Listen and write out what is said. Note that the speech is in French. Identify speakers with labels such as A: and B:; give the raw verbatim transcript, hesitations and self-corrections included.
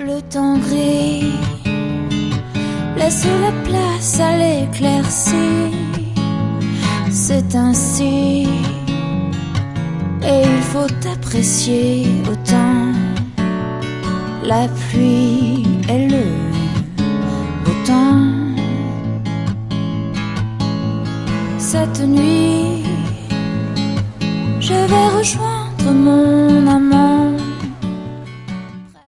A: Le temps gris laisse la place à l'éclaircie. C'est ainsi, et il faut apprécier autant la pluie et le beau temps. Cette nuit, je vais rejoindre mon amant.